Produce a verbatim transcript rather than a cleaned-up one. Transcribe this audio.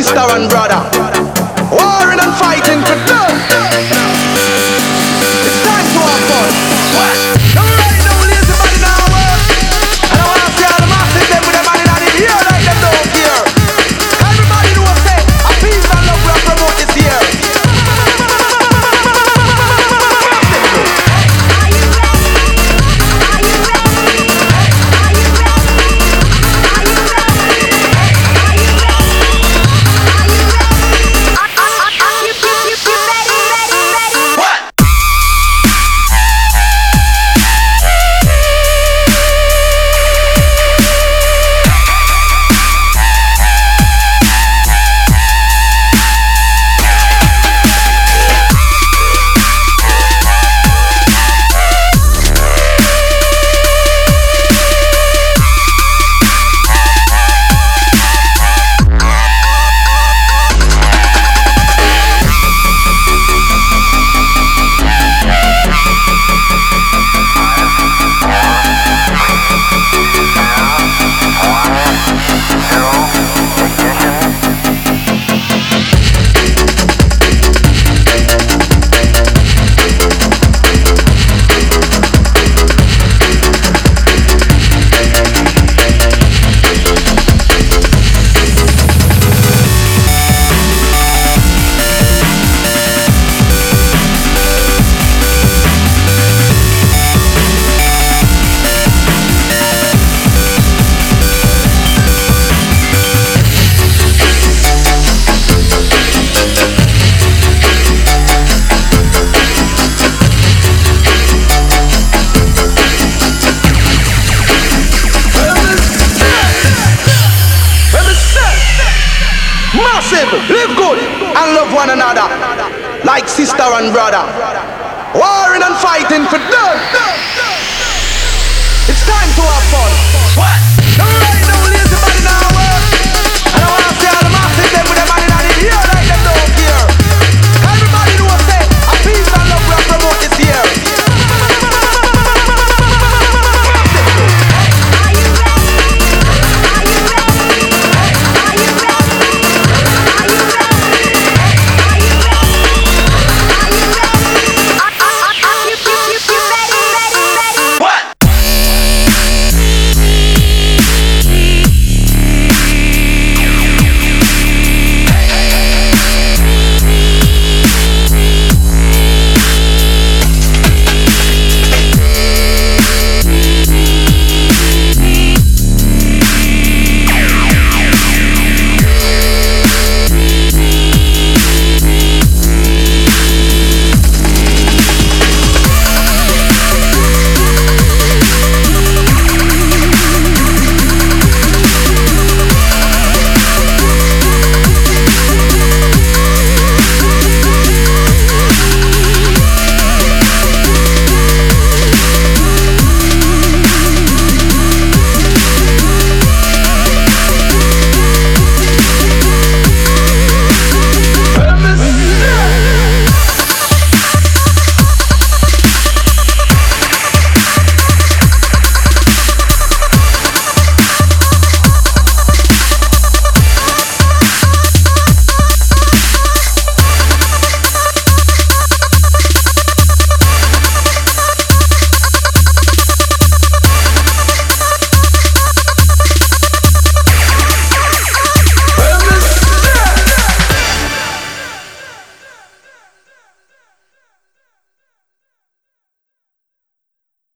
sister and brother, warring and fighting for love. It's time to have fun. Don't right now, lazy body now work. And I wanna see all the masses them with them money in the ear like them don't care. Everybody know what say, a peace and love will promote this year. Live good and love one another like sister and brother, warring and fighting for love. It's time to have fun. What?